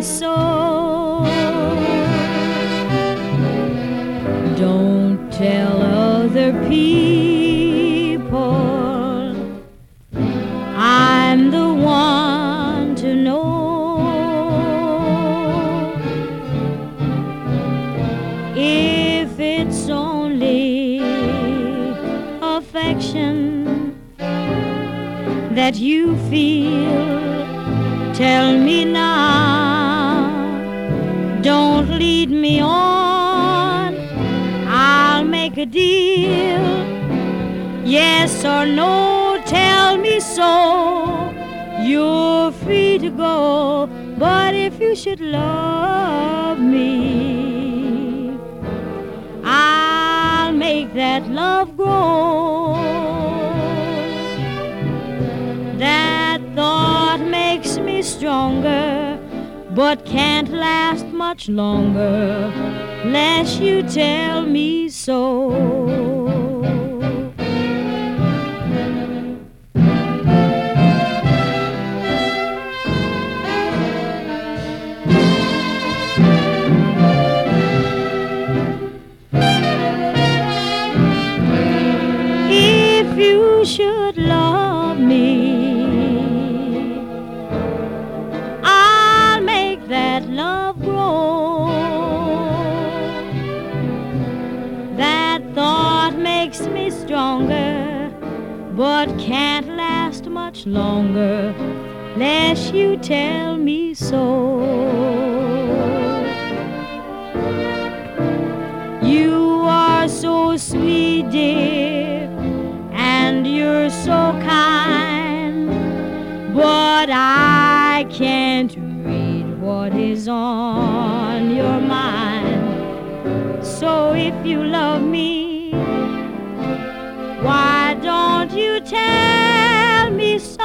so. Don't tell other people I'm the one to know. If it's only affection that you feel, tell me now. Don't lead me on, I'll make a deal. Yes or no, tell me so. You're free to go, but if you should love me, I'll make that love grow. That thought makes me stronger, but can't last much longer lest you tell me so. If you should love me, I'll make that love grow. That thought makes me stronger, but can't last much longer lest you tell me so. You are so sweet, dear, and you're so kind, but I can't read what is on your mind. So if you love me, why don't you tell me so?